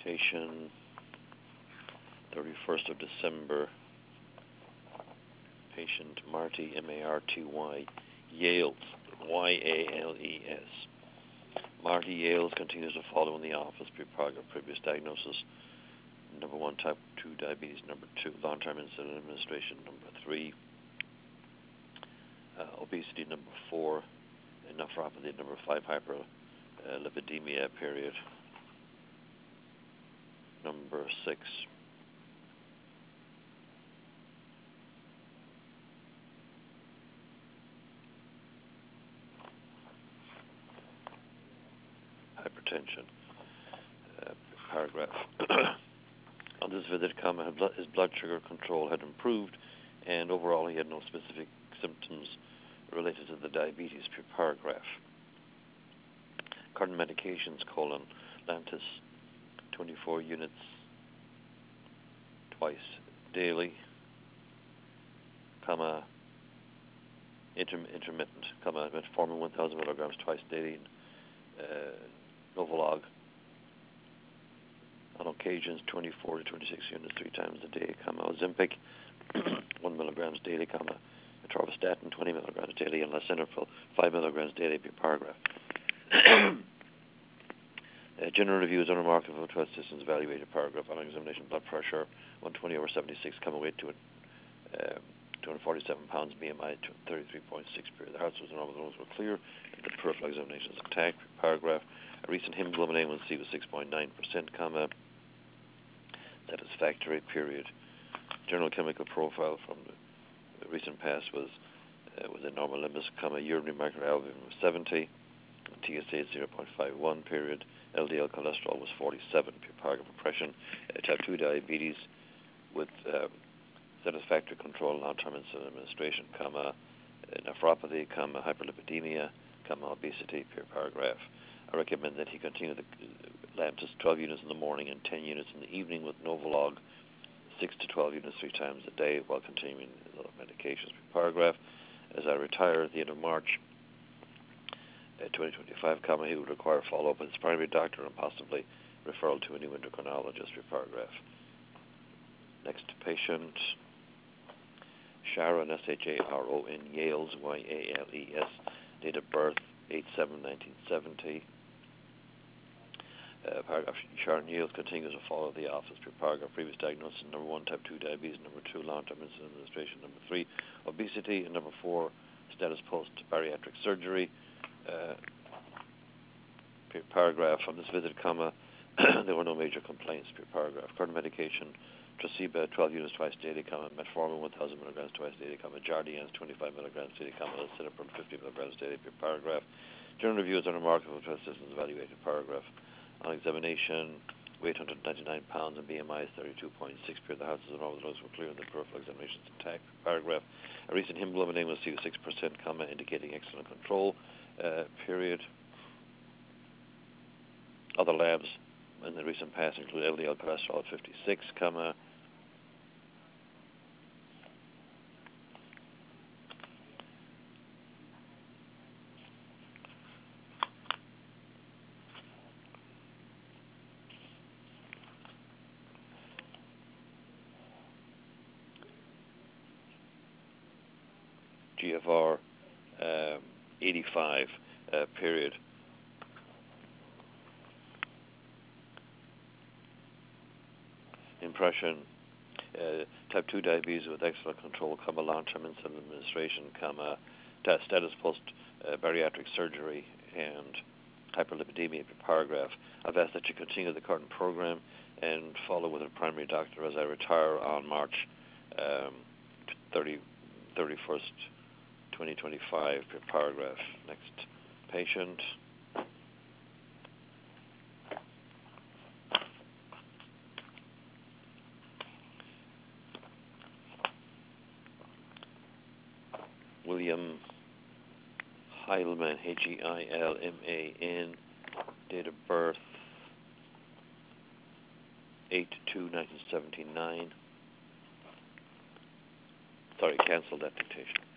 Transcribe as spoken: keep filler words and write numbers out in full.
Dictation, thirty-first of December. Patient Marty, M A R T Y, Yales, Y A L E S. Marty Yales continues to follow in the office pre-prog of previous diagnosis. Number one, type two diabetes. Number two, long-term insulin administration. Number three, uh, obesity. Number four, nephropathy. Number five, hyperlipidemia, period. Number six, hypertension. Uh, paragraph. On this visit, comma, his blood sugar control had improved, and overall he had no specific symptoms related to the diabetes. Paragraph. Current medications: colon, Lantus, twenty-four units twice daily, comma, interm- intermittent, comma, metformin one thousand milligrams twice daily, uh, Novolog on occasions twenty-four to twenty-six units three times a day, comma, Ozempic one milligrams daily, comma, atorvastatin twenty milligrams daily, and lisinopril five milligrams daily per paragraph. Uh, general review is unremarkable. twelve systems evaluated. Paragraph. On examination, blood pressure one twenty over seventy-six, comma, weight to uh, two hundred forty-seven pounds, B M I thirty-three point six. The hearts was normal, the lungs were clear, and the peripheral examination is intact. Paragraph. A recent hemoglobin A one C was six point nine percent, comma, satisfactory, period. General chemical profile from the recent past was uh, within normal limits, comma, urinary microalbumin was seventy, T S H zero point five one, period. L D L cholesterol was forty-seven, paragraph. Depression, uh, type two diabetes with um, satisfactory control, long-term insulin administration, comma, uh, nephropathy, comma, hyperlipidemia, comma, obesity, paragraph. I recommend that he continue the uh, Lantus twelve units in the morning and ten units in the evening with Novolog six to twelve units three times a day while continuing the other medications. Paragraph. As I retire at the end of March uh, twenty twenty-five, comma, he would require follow-up with his primary doctor and possibly referral to a new endocrinologist. Paragraph. Next patient, Sharon, S H A R O N, Yales, Y A L E S, date of birth eight seven nineteen seventy. Uh, paragraph. Sharon Yales continues to follow the office. Paragraph. Previous diagnosis: number one, type two diabetes. Number two, long-term insulin administration. Number three, obesity. And number four, status post-bariatric surgery. Uh, paragraph. On this visit, comma, there were no major complaints. Paragraph. Current medication: Tresiba twelve units twice daily, comma, metformin one thousand milligrams twice daily, comma, Jardiance twenty-five milligrams daily, comma, lisinopril fifty milligrams daily. Paragraph. General review is unremarkable. twelve systems evaluated. Paragraph. On examination, weight one hundred ninety-nine pounds and B M I is thirty-two point six. The hearts and all the lungs were clear and the peripheral examination is intact. Paragraph. A recent hemoglobin A one C was six percent, comma, indicating excellent control. Uh, period. Other labs in the recent past include L D L cholesterol at fifty-six, comma, G F R um, eighty-five, uh, period. Impression: uh, type two diabetes with excellent control, comma, long-term insulin administration, comma, status post-bariatric uh, surgery, and hyperlipidemia. Paragraph. I've asked that you continue the current program and follow with a primary doctor as I retire on March um, thirty, thirty-first, twenty twenty-five. Paragraph. Next patient. William Heilman, H E I L M A N, date of birth eight two nineteen seventy-nine. Sorry, cancel that dictation.